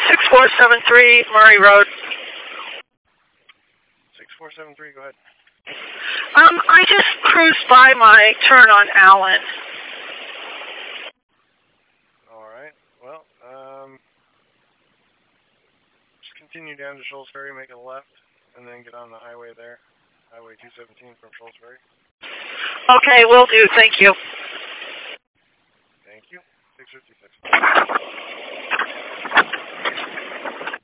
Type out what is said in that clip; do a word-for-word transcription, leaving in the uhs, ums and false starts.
six four seven three Murray Road. six four seven three, go ahead. Um, I just cruised by my turn on Allen. All right. Well, um, just continue down to Shoals Ferry, make a left, and then get on the highway there. Highway two seventeen from Shoals Ferry. Okay, will do. Thank you. Thank you. six fifty-six.